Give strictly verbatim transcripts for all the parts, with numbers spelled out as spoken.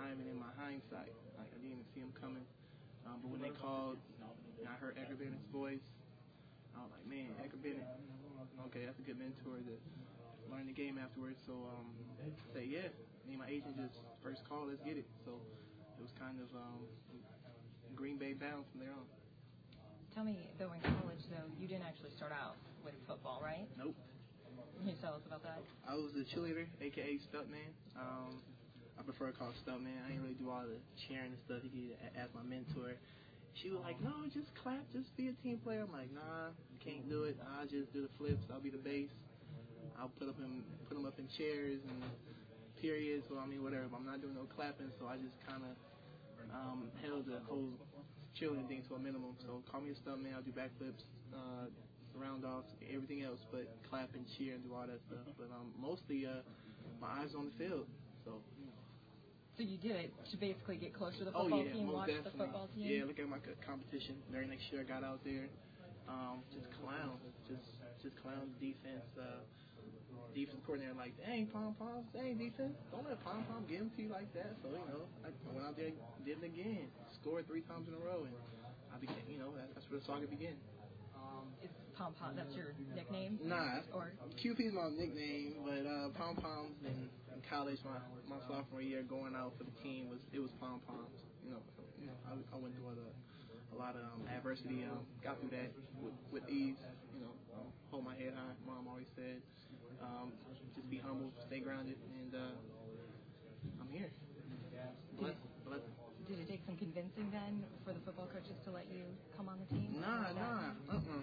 time and in my hindsight. Like, I didn't even see him coming. Um, but when they called, and I heard Edgar Bennett's voice, I was like, man, Edgar Bennett, okay, that's a good mentor to learn the game afterwards. So um, I said, yeah. Me and my agent just first call, let's get it. So it was kind of um, Green Bay bound from there on. Tell me, though, in college, though, you didn't actually start out with football, right? Nope. Can you tell us about that? I was a cheerleader, a k a. Stuntman. Um, I prefer to call it Stuntman. I didn't really do all the cheering and stuff. He could ask my mentor. She was like, no, just clap, just be a team player. I'm like, nah, can't do it. I'll just do the flips. I'll be the bass. I'll put up in, put them up in chairs and periods. Well, I mean, whatever. But I'm not doing no clapping, so I just kind of um, held the whole cheerleading thing to a minimum. So call me a stuntman. I'll do backflips, uh, round offs, everything else, but clap and cheer and do all that stuff. But um, mostly uh, my eyes on the field. So. So you did it to basically get closer to the Oh, football yeah, team, most watch definitely. the football team? Yeah, look at my competition. Very next year I got out there. Um, just clown. Just just clown the defense. Uh, defense coordinator like, dang, pom-poms, dang, defense, don't let pom-pom get them to you like that. So, you know, I went out there and did it again. Scored three times in a row, and I became, you know, that's where the saga began. Is Pom Pom, that's your nickname? Nah, or Q P is my nickname, but uh, Pom Poms in, in college, my my sophomore year, going out for the team was it was Pom Poms. You know, you know, I, I went through a, a lot of um, adversity, um, got through that with, with ease. You know, um, hold my head high. Mom always said, um, just be humble, stay grounded, and uh, I'm here. Bless, bless. Did it take some convincing then for the football coaches to let you come on the team? Nah, nah, uh-uh.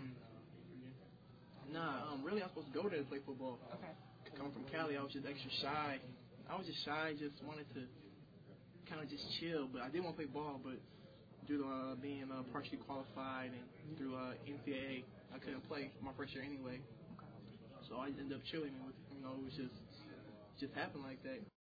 Nah, um, really I was supposed to go there to play football. Okay. Coming from Cali, I was just extra shy. I was just shy, just wanted to kind of just chill, but I did want to play ball, but due to uh, being uh, partially qualified and through uh, N C double A, I couldn't play my first year anyway. So I ended up chilling with, you know, it was just, just happened like that.